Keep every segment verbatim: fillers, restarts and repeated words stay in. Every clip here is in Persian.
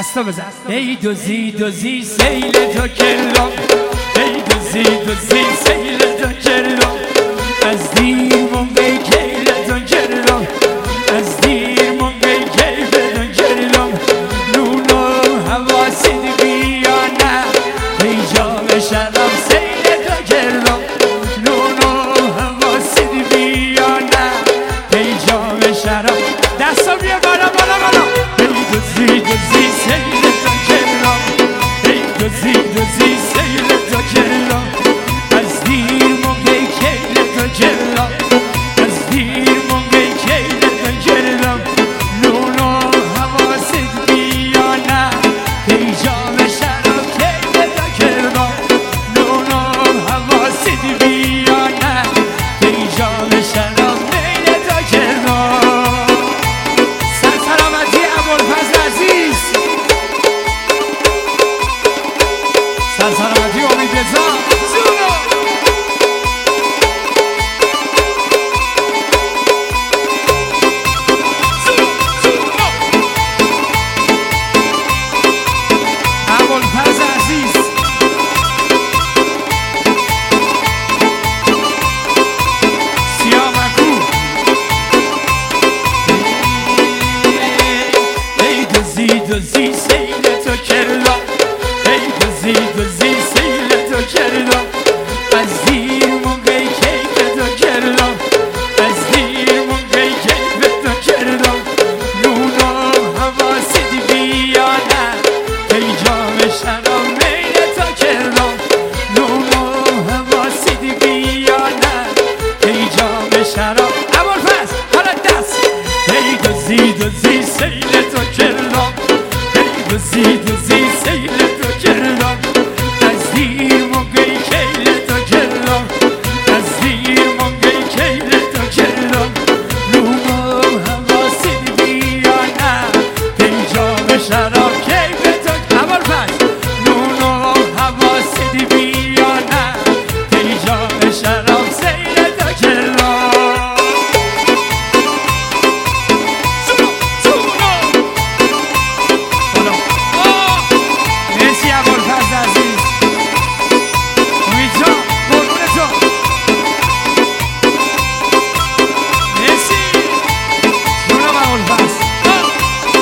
دستا بزن. ای دوزی دوزی سیل تو کلام، ای دوزی دوزی سیل تو کلام، از دیر موقعی کیل تو کلام، از دیر موقعی کیل تو کلام، نونو حواسید بیانه ای جام شراب سیل تو کلام، نونو حواسید بیانه ای جام شراب. دستا بیا بالا بالا بالا. ای دوزی دوزی سیل تو کلام، ای دوزی دوزی سیل تو کلام، از دیر موقعی کیل تو کلام، از دیر موقعی کیل تو کلام، نونو حواسید بیانه ای جام شراب کیل تو کلام، نونو حواسید بیانه ای جام شراب میل تو کلام. سر سلامتی ابوالفضل عزیز، سر سلامتی امید رضا زورو. ابوالفضل عزیز سیامکو. ای دوزی دوزی سیل تو کلام، ای دوزی دوزی سیل تو کلام، از دیر موقعی کیف تو کلام، از دیر موقعی کیف تو کلام، نونو حواسید بیانه ای جام شراب میل تو کلام، نونو حواسید بیانه ای جام شراب. ابوالفضل حالا دست. ای دوزی دوزی سیل تو کلام، ای دوزی دوزی سیل تو کلام، از دیر موقعی کیل تو کلام، از دیر موقعی کیل تو کلام، نونو حواسید بیانه ای جام شراب کیف تو. ابوالفضل نونو حواسید بیانه ای جام شراب سیل تو کلام. زورو زورو. بالا. آه. مرسی ابوالفضل عزیز. امید جان قربون تو. مرسی. جونم ابوالفضل. آه.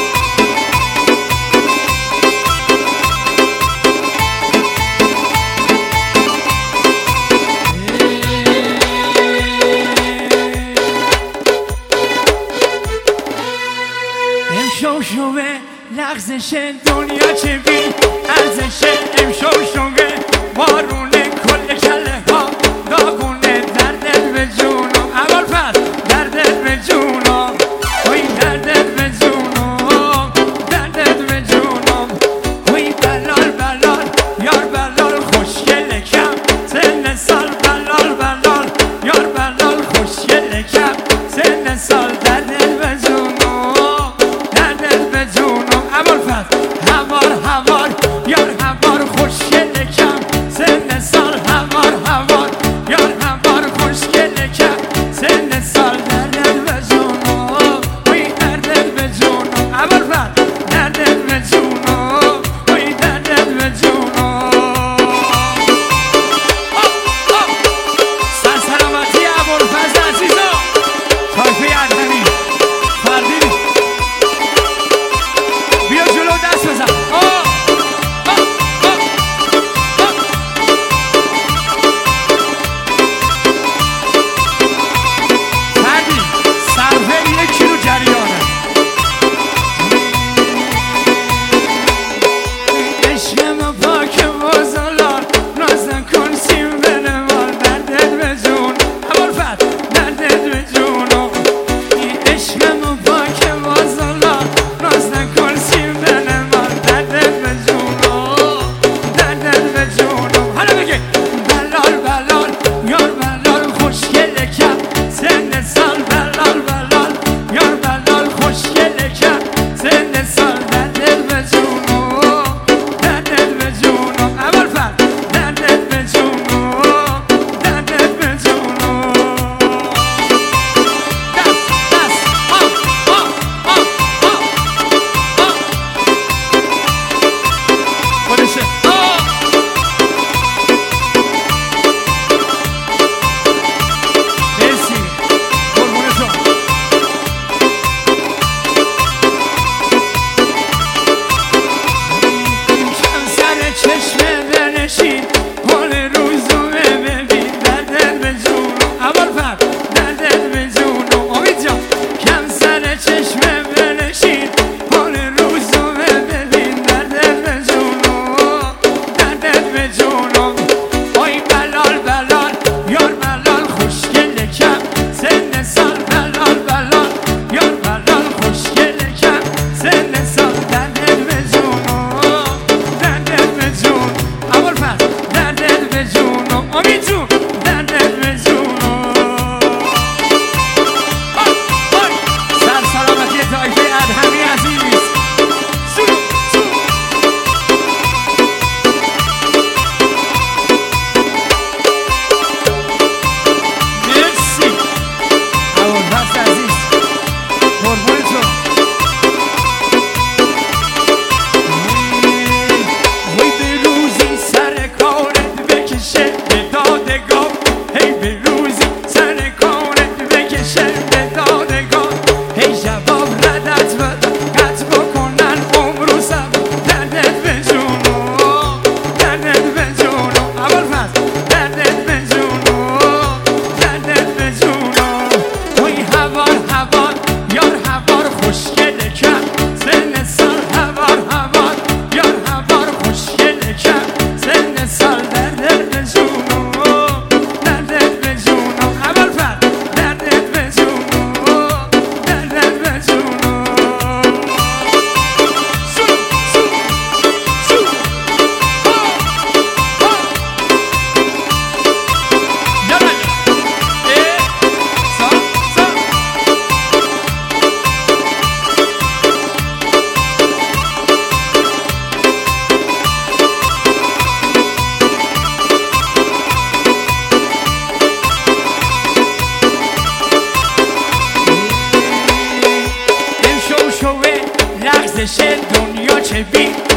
امشو شوه لغزش دنیا چه بی ارزشه، امشو شوه بارونه کل کله ها داغونه در دل به جونم. ابوالفضل در دل به جونم، وی در دل به جونم، در دل به جونم، وی بلال بلال یار بلال خوشگل کم سن سال، بلال بلال یار بلال خوشگل کم سن سال، در دل به جونم، در دل به جونم. ابوالفضل همار همار یار همار خوشگل کم سن سال، همار همار یار همار خوشگل کم سن سال، در دل به جونم، وی در دل به جونم. ابوالفضل در دل به جونم، وی در دل به جونم. سر سلامتی ابوالفضل عزیزا. طایفه ارهمی فردی بیا جلو دست بزن. آه چه بی